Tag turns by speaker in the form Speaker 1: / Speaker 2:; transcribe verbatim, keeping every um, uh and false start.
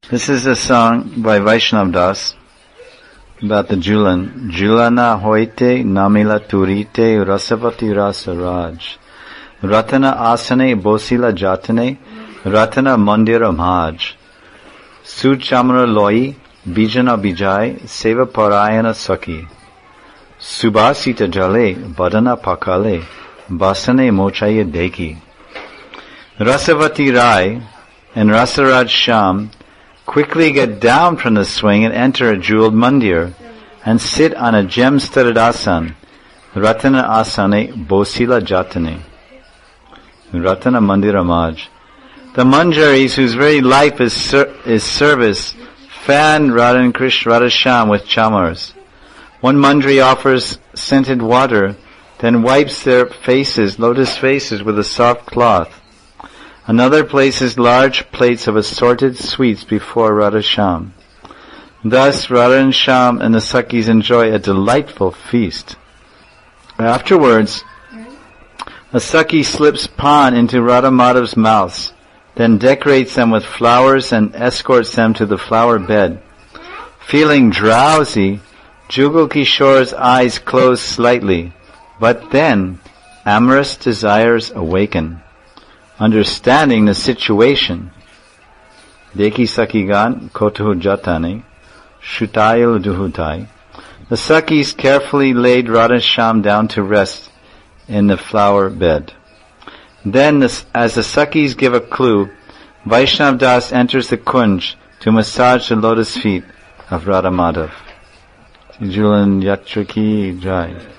Speaker 1: This is a song by Vaishnav Das about the Julan. Julana hoite namila turite rasavati rasa raj. Ratana asane bosila jatane ratana mandira maj. Suchamra loi bijana bijay seva parayana saki. Subhasita jale badana pakale basane mochaye deki. Rasavati Rai and Rasaraj Sham quickly get down from the swing and enter a jeweled mandir and sit on a gem-studded asan, Ratana Asane Bosila Jatane, Ratana Mandira Maj. The manjaris, whose very life is ser- is service, fan Radha and Krishna Radha Sham with chamars. One manjari offers scented water, then wipes their faces, lotus faces, with a soft cloth. Another places large plates of assorted sweets before Radha Sham. Thus, Radha and Sham and the Sakis enjoy a delightful feast. Afterwards, a Saki slips pan into Radha Madhav's mouths, then decorates them with flowers and escorts them to the flower bed. Feeling drowsy, Jugal Kishore's eyes close slightly, but then amorous desires awaken. Understanding the situation, Deki Sakigan Kotuhu Jatane, Shutayil Duhutai, the Sakis carefully laid Radha Sham down to rest in the flower bed. Then, the, as the Sakis give a clue, Vaishnav Das enters the kunj to massage the lotus feet of Radha Madhav. Julan Yatra Ki Jai.